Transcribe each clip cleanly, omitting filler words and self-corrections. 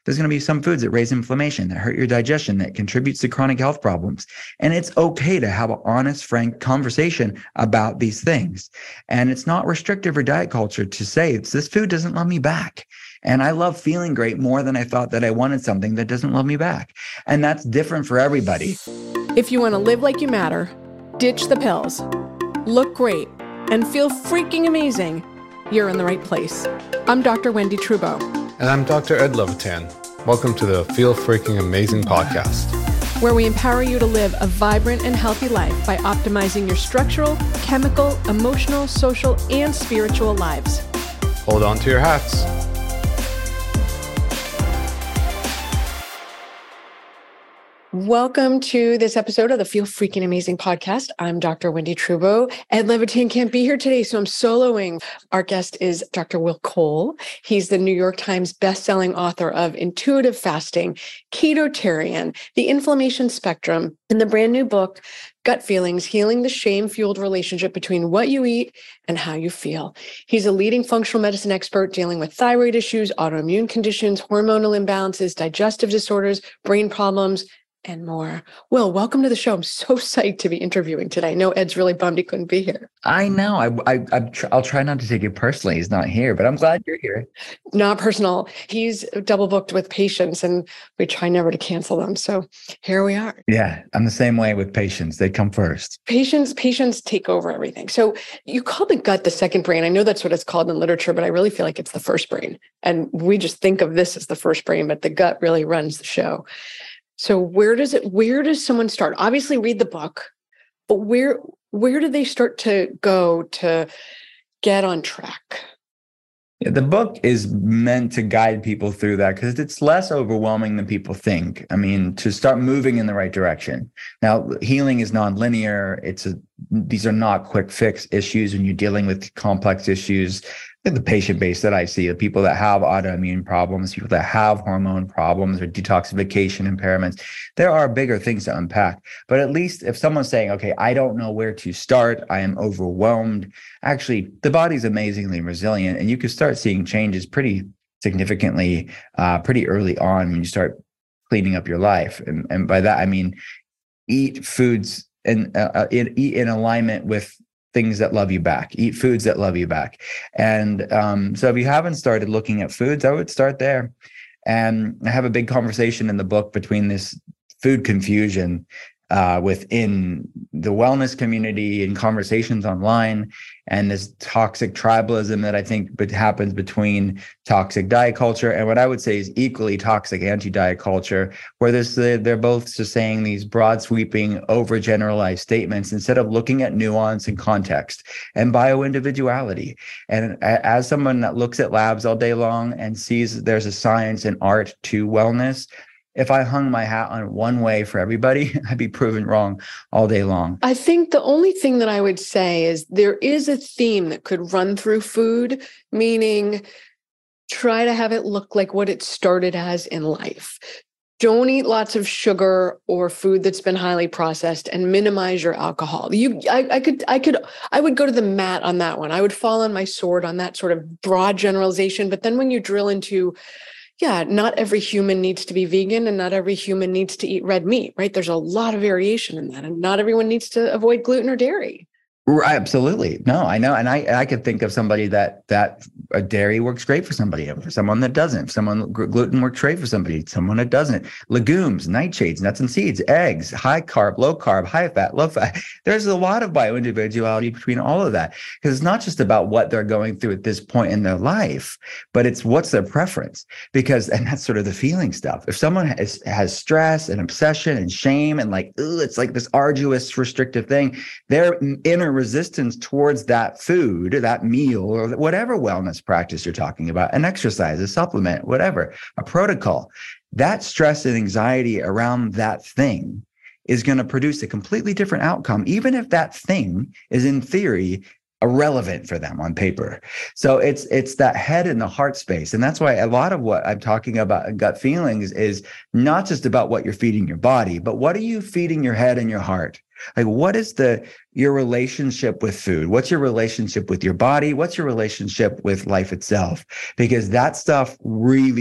There's going to be some foods that raise inflammation, that hurt your digestion, that contributes to chronic health problems. And it's okay to have an honest, frank conversation about these things. And it's not restrictive or diet culture to say, this food doesn't love me back. And I love feeling great more than I thought that I wanted something that doesn't love me back. And that's different for everybody. If you want to live like you matter, ditch the pills, look great, and feel freaking amazing, you're in the right place. I'm Dr. Wendy Trubo. And I'm Dr. Ed Levitan. Welcome to the Feel Freaking Amazing podcast, where we empower you to live a vibrant and healthy life by optimizing your structural, chemical, emotional, social, and spiritual lives. Hold on to your hats. Welcome to this episode of the Feel Freaking Amazing podcast. I'm Dr. Wendy Trubo. Ed Levitan can't be here today, so I'm soloing. Our guest is Dr. Will Cole. He's the New York Times bestselling author of Intuitive Fasting, Ketotarian, The Inflammation Spectrum, and the brand new book, Gut Feelings, Healing the Shame-Fueled Relationship Between What You Eat and How You Feel. He's a leading functional medicine expert dealing with thyroid issues, autoimmune conditions, hormonal imbalances, digestive disorders, brain problems, and more. Will, welcome to the show. I'm so psyched to be interviewing today. I know Ed's really bummed he couldn't be here. I know. I'll try not to take it personally. He's not here, but I'm glad you're here. Not personal. He's double booked with patients, and we try never to cancel them. So here we are. Yeah, I'm the same way with patients. They come first. Patients take over everything. So you call the gut the second brain. I know that's what it's called in literature, but I really feel like it's the first brain. And we just think of this as the first brain, but the gut really runs the show. So where does someone start? Obviously read the book, but where do they start to go to get on track? Yeah, the book is meant to guide people through that because it's less overwhelming than people think. I mean, to start moving in the right direction. Now, healing is nonlinear. These are not quick fix issues when you're dealing with complex issues. The patient base that I see, the people that have autoimmune problems, people that have hormone problems or detoxification impairments, there are bigger things to unpack. But at least if someone's saying, okay, I don't know where to start, I am overwhelmed. Actually, the body's amazingly resilient, and you can start seeing changes pretty significantly, pretty early on when you start cleaning up your life. And by that, I mean, eat foods and eat in alignment with things that love you back, eat foods that love you back. And so if you haven't started looking at foods, I would start there. And I have a big conversation in the book between this food confusion within the wellness community and conversations online, and this toxic tribalism that I think happens between toxic diet culture and what I would say is equally toxic anti-diet culture, where they're both just saying these broad sweeping, overgeneralized statements instead of looking at nuance and context and bioindividuality. And as someone that looks at labs all day long and sees there's a science and art to wellness, if I hung my hat on one way for everybody, I'd be proven wrong all day long. I think the only thing that I would say is there is a theme that could run through food, meaning try to have it look like what it started as in life. Don't eat lots of sugar or food that's been highly processed, and minimize your alcohol. I would go to the mat on that one. I would fall on my sword on that sort of broad generalization. But then when you drill into not every human needs to be vegan and not every human needs to eat red meat, right? There's a lot of variation in that, and not everyone needs to avoid gluten or dairy. Right, absolutely. No, I know. And I could think of somebody that a dairy works great for somebody, for someone that doesn't. Someone gluten works great for somebody, someone that doesn't. Legumes, nightshades, nuts and seeds, eggs, high carb, high fat, low fat. There's a lot of bioindividuality between all of that, because it's not just about what they're going through at this point in their life, but it's what's their preference. And that's sort of the feeling stuff. If someone has stress and obsession and shame and it's like this arduous, restrictive thing, their inner resistance towards that food, that meal, or whatever wellness practice you're talking about, an exercise, a supplement, whatever, a protocol, that stress and anxiety around that thing is going to produce a completely different outcome, even if that thing is in theory irrelevant for them on paper. So it's that head and the heart space. And that's why a lot of what I'm talking about in gut feelings is not just about what you're feeding your body, but what are you feeding your head and your heart? Like, what is your relationship with food? What's your relationship with your body? What's your relationship with life itself? Because that stuff really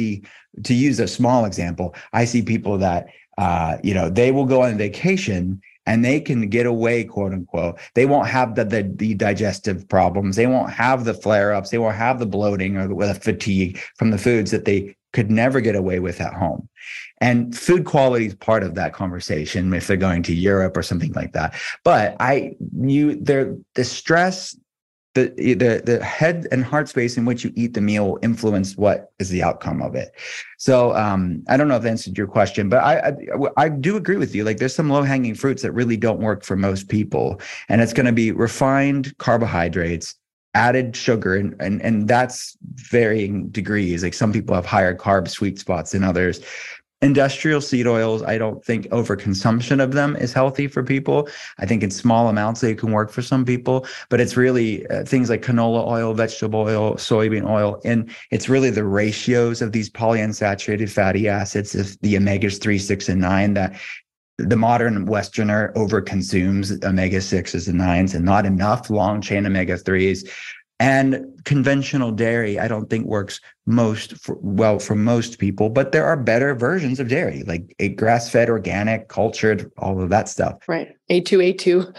to use a small example, I see people that, they will go on vacation and they can get away, quote unquote. They won't have the digestive problems. They won't have the flare ups. They won't have the bloating or the fatigue from the foods that they could never get away with at home. And food quality is part of that conversation if they're going to Europe or something like that. But the stress, the head and heart space in which you eat the meal will influence what is the outcome of it. So I don't know if that answered your question, but I do agree with you. Like there's some low hanging fruits that really don't work for most people, and it's going to be refined carbohydrates, added sugar, and that's varying degrees. Like some people have higher carb sweet spots than others. Industrial seed oils, I don't think overconsumption of them is healthy for people. I think in small amounts they can work for some people, but it's really things like canola oil, vegetable oil, soybean oil, and it's really the ratios of these polyunsaturated fatty acids, the omegas 3, 6, and 9 that the modern Westerner overconsumes omega 6s and 9s and not enough long chain omega 3s. And conventional dairy, I don't think works well for most people, but there are better versions of dairy, like a grass-fed, organic, cultured, all of that stuff. Right. A2.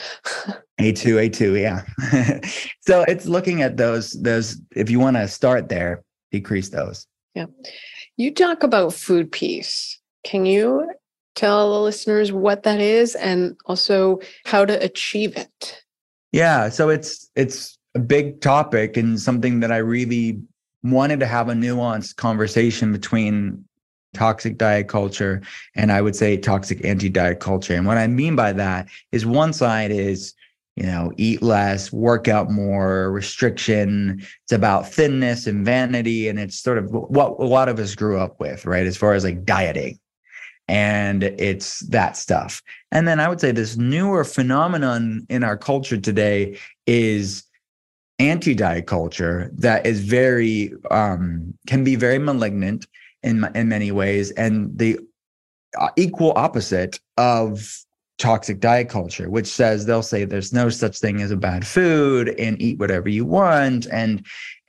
A2, yeah. So it's looking at those, if you want to start there, decrease those. Yeah. You talk about food peace. Can you tell the listeners what that is and also how to achieve it? Yeah. So it's a big topic and something that I really wanted to have a nuanced conversation between toxic diet culture and I would say toxic anti-diet culture. And what I mean by that is one side is, eat less, work out more, restriction. It's about thinness and vanity. And it's sort of what a lot of us grew up with, right? As far as like dieting. And it's that stuff. And then I would say this newer phenomenon in our culture today is anti-diet culture that is very can be very malignant in many ways, and the equal opposite of toxic diet culture, which they'll say there's no such thing as a bad food and eat whatever you want, and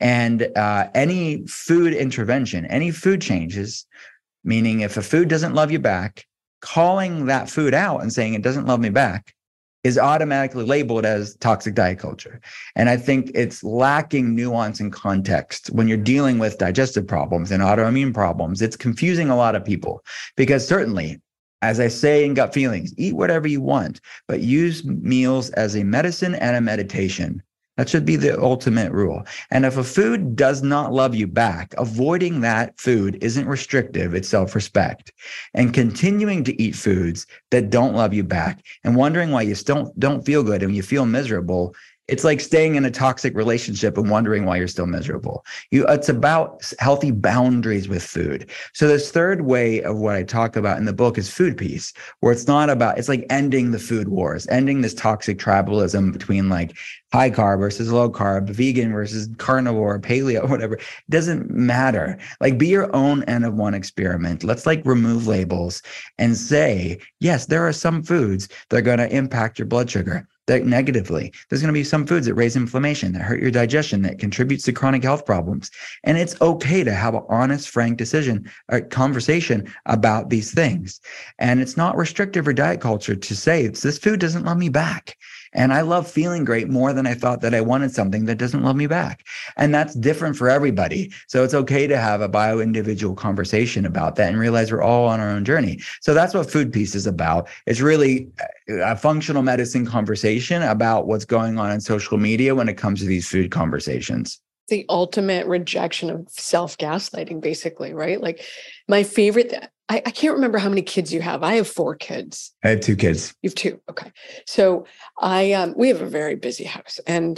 any food intervention, any food changes, meaning if a food doesn't love you back, calling that food out and saying it doesn't love me back is automatically labeled as toxic diet culture. And I think it's lacking nuance and context when you're dealing with digestive problems and autoimmune problems. It's confusing a lot of people because certainly, as I say in Gut Feelings, eat whatever you want, but use meals as a medicine and a meditation. That should be the ultimate rule. And if a food does not love you back, avoiding that food isn't restrictive, it's self-respect. And continuing to eat foods that don't love you back and wondering why you still don't feel good and you feel miserable, it's like staying in a toxic relationship and wondering why you're still miserable. It's about healthy boundaries with food. So this third way of what I talk about in the book is food peace, where it's like ending the food wars, ending this toxic tribalism between like high carb versus low carb, vegan versus carnivore, paleo, whatever. It doesn't matter. Like be your own N of one experiment. Let's like remove labels and say, yes, there are some foods that are going to impact your blood sugar that negatively. There's going to be some foods that raise inflammation, that hurt your digestion, that contributes to chronic health problems. And it's okay to have an honest, frank conversation about these things. And it's not restrictive or diet culture to say, this food doesn't love me back. And I love feeling great more than I thought that I wanted something that doesn't love me back. And that's different for everybody. So it's okay to have a bio-individual conversation about that and realize we're all on our own journey. So that's what Food Peace is about. It's really a functional medicine conversation about what's going on in social media when it comes to these food conversations. The ultimate rejection of self-gaslighting, basically, right? Like my favorite, I can't remember how many kids you have. I have 4 kids. I have 2 kids. You have 2. Okay. So we have a very busy house and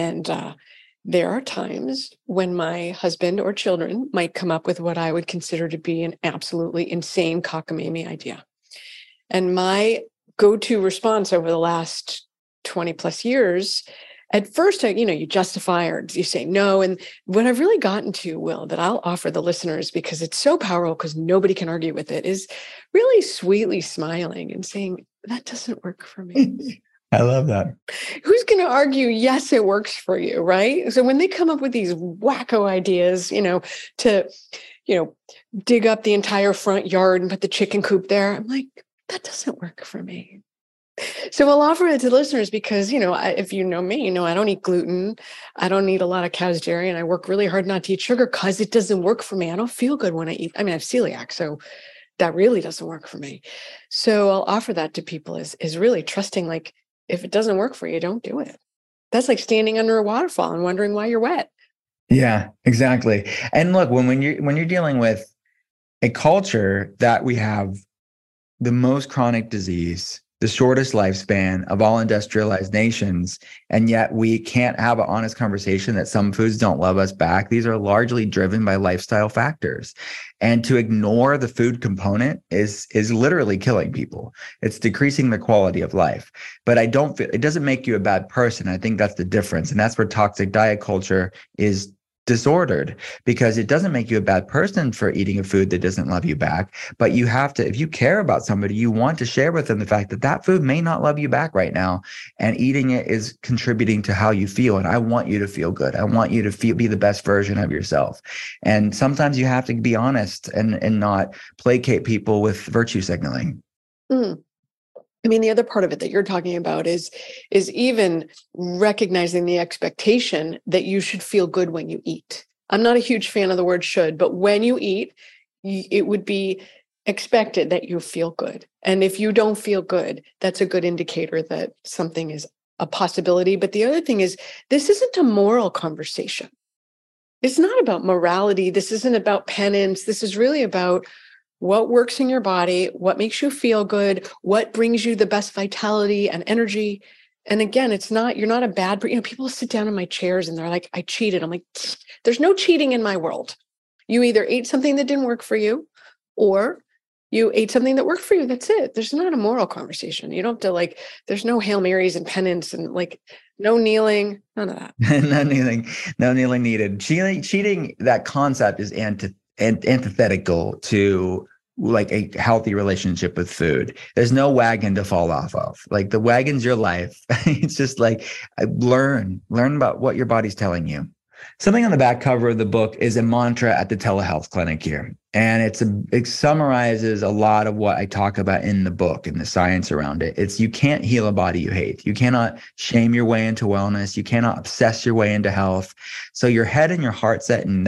there are times when my husband or children might come up with what I would consider to be an absolutely insane cockamamie idea. And my go-to response over the last 20 plus years, at first, you justify or you say no. And what I've really gotten to, Will, that I'll offer the listeners because it's so powerful because nobody can argue with it, is really sweetly smiling and saying, that doesn't work for me. I love that. Who's going to argue, yes, it works for you, right? So when they come up with these wacko ideas, to dig up the entire front yard and put the chicken coop there. I'm like, that doesn't work for me. So I'll offer it to listeners because, if you know me, I don't eat gluten. I don't eat a lot of cow's dairy, and I work really hard not to eat sugar because it doesn't work for me. I don't feel good when I eat. I mean, I have celiac, so that really doesn't work for me. So I'll offer that to people is really trusting, like, if it doesn't work for you, don't do it. That's like standing under a waterfall and wondering why you're wet. Yeah, exactly. And look, when you're dealing with a culture that we have the most chronic disease, the shortest lifespan of all industrialized nations, and yet we can't have an honest conversation that some foods don't love us back. These are largely driven by lifestyle factors. And to ignore the food component is literally killing people. It's decreasing the quality of life. But it doesn't make you a bad person. I think that's the difference. And that's where toxic diet culture is disordered, because it doesn't make you a bad person for eating a food that doesn't love you back. But you have to, if you care about somebody, you want to share with them the fact that that food may not love you back right now, and eating it is contributing to how you feel. And I want you to feel good. I want you to be the best version of yourself. And sometimes you have to be honest and not placate people with virtue signaling. I mean, the other part of it that you're talking about is even recognizing the expectation that you should feel good when you eat. I'm not a huge fan of the word should, but when you eat, it would be expected that you feel good. And if you don't feel good, that's a good indicator that something is a possibility. But the other thing is, this isn't a moral conversation. It's not about morality. This isn't about penance. This is really about what works in your body, what makes you feel good, what brings you the best vitality and energy. And again, you're not a bad, people sit down in my chairs and they're like, I cheated. I'm like, there's no cheating in my world. You either ate something that didn't work for you, or you ate something that worked for you. That's it. There's not a moral conversation. You don't have to there's no Hail Marys and penance and no kneeling, none of that. No kneeling needed. Cheating, that concept is antithetical to a healthy relationship with food. There's no wagon to fall off of. The wagon's your life. It's just learn about what your body's telling you. Something on the back cover of the book is a mantra at the telehealth clinic here. And it summarizes a lot of what I talk about in the book and the science around it. It's, you can't heal a body you hate. You cannot shame your way into wellness. You cannot obsess your way into health. So your head and your heart set in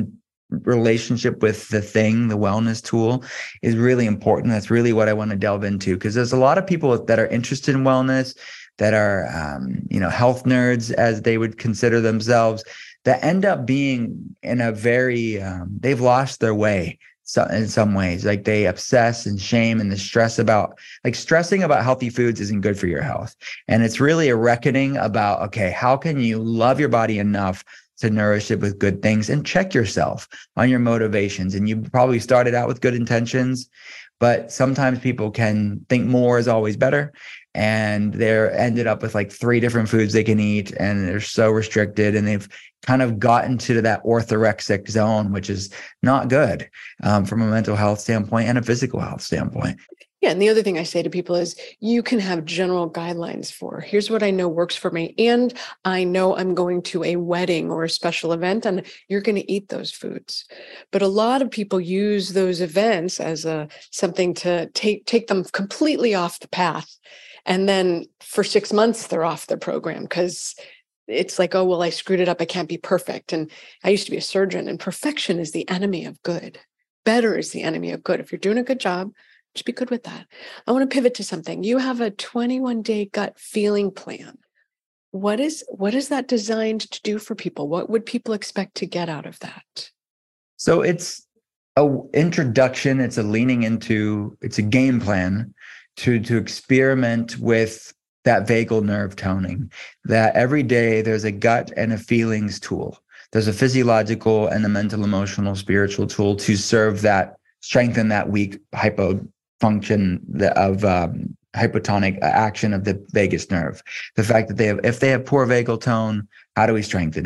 relationship with the wellness tool is really important. That's really what I want to delve into, because there's a lot of people that are interested in wellness, that are, health nerds, as they would consider themselves, that end up being in a very, they've lost their way. So in some ways, they obsess and shame, and the stress about stressing about healthy foods isn't good for your health. And it's really a reckoning about, okay, how can you love your body enough to nourish it with good things, and check yourself on your motivations. And you probably started out with good intentions, but sometimes people can think more is always better. And they're ended up with 3 different foods they can eat, and they're so restricted, and they've kind of gotten to that orthorexic zone, which is not good from a mental health standpoint and a physical health standpoint. Yeah. And the other thing I say to people is, you can have general guidelines for, here's what I know works for me. And I know I'm going to a wedding or a special event, and you're going to eat those foods. But a lot of people use those events as something to take them completely off the path. And then for 6 months, they're off their program, because it's oh, well, I screwed it up. I can't be perfect. And I used to be a surgeon, and perfection is the enemy of good. Better is the enemy of good. If you're doing a good job, just be good with that. I want to pivot to something. You have a 21-day gut feeling plan. What is that designed to do for people? What would people expect to get out of that? So it's an introduction. It's a leaning into, it's a game plan to experiment with that vagal nerve toning, that every day there's a gut and a feelings tool. There's a physiological and a mental, emotional, spiritual tool to serve that, strengthen that weak hypofunction of hypotonic action of the vagus nerve. The fact that if they have poor vagal tone, how do we strengthen it?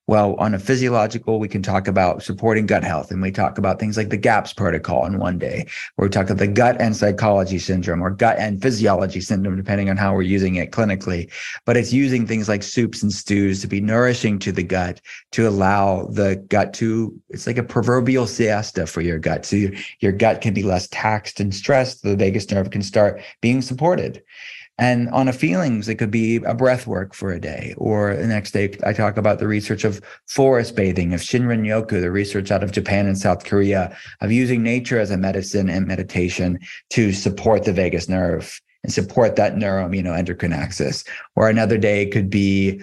Well, on a physiological, we can talk about supporting gut health, and we talk about things like the GAPS protocol in one day, where we talk about the gut and psychology syndrome or gut and physiology syndrome, depending on how we're using it clinically. But it's using things like soups and stews to be nourishing to the gut, to allow the gut to, it's like a proverbial siesta for your gut. So your gut can be less taxed and stressed. The vagus nerve can start being supported. And on a feelings, it could be a breath work for a day, or the next day, I talk about the research of forest bathing, of Shinrin-yoku, the research out of Japan and South Korea, of using nature as a medicine and meditation to support the vagus nerve and support that neuroimmunoendocrine axis. Or another day, it could be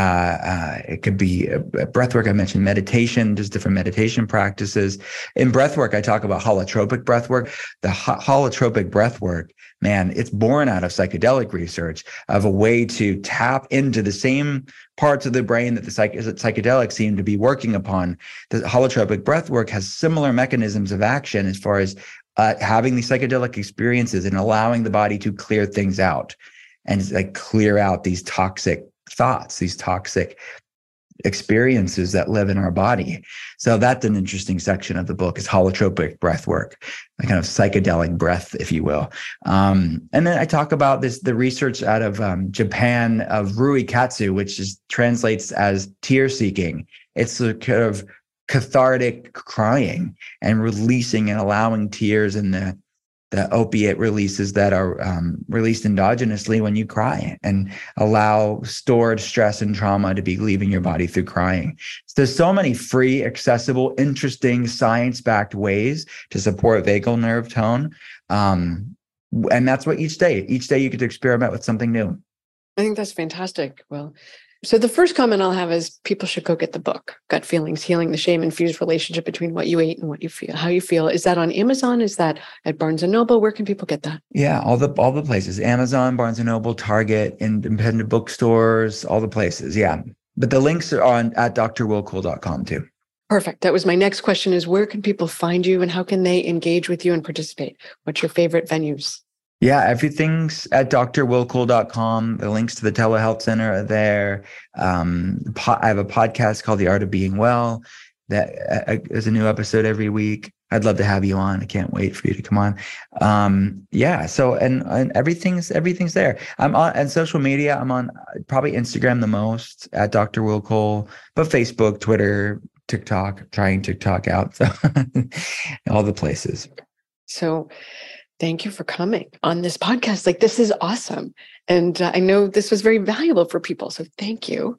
breath work. I mentioned meditation. There's different meditation practices. In breath work, I talk about holotropic breath work. The holotropic breath work, man, it's born out of psychedelic research of a way to tap into the same parts of the brain that the psychedelics seem to be working upon. The holotropic breath work has similar mechanisms of action as far as having these psychedelic experiences and allowing the body to clear things out and like clear out these toxic thoughts, these toxic experiences that live in our body. So that's an interesting section of the book, is holotropic breath work, a kind of psychedelic breath, if you will. And then I talk about the research out of Japan of Rui Katsu, which translates as tear seeking. It's a kind of cathartic crying and releasing and allowing tears in the opiate releases that are released endogenously when you cry, and allow stored stress and trauma to be leaving your body through crying. So there's so many free, accessible, interesting, science-backed ways to support vagal nerve tone. And that's what each day you get to experiment with something new. I think that's fantastic. Well, so the first comment I'll have is people should go get the book, Gut Feelings, Healing the Shame-Infused Relationship Between What You Ate and What You Feel, How You Feel. Is that on Amazon? Is that at Barnes & Noble? Where can people get that? Yeah, all the places, Amazon, Barnes & Noble, Target, independent bookstores, all the places. Yeah. But the links are at drwillcole.com too. Perfect. That was my next question, is where can people find you and how can they engage with you and participate? What's your favorite venues? Yeah, everything's at drwillcole.com. The links to the telehealth center are there. I have a podcast called The Art of Being Well that is a new episode every week. I'd love to have you on. I can't wait for you to come on. Yeah. So, and everything's there. I'm on social media. I'm on probably Instagram the most at Dr. Will Cole, but Facebook, Twitter, TikTok, trying TikTok out. So all the places. So thank you for coming on this podcast. Like, this is awesome. And I know this was very valuable for people. So thank you.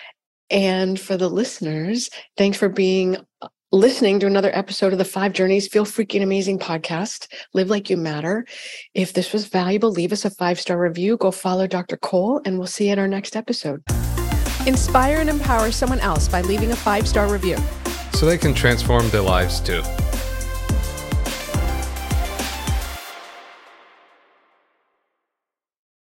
And for the listeners, thanks for listening to another episode of the 5 Journeys Feel Freaking Amazing podcast. Live like you matter. If this was valuable, leave us a 5-star review. Go follow Dr. Cole, and we'll see you at our next episode. Inspire and empower someone else by leaving a 5-star review, so they can transform their lives too.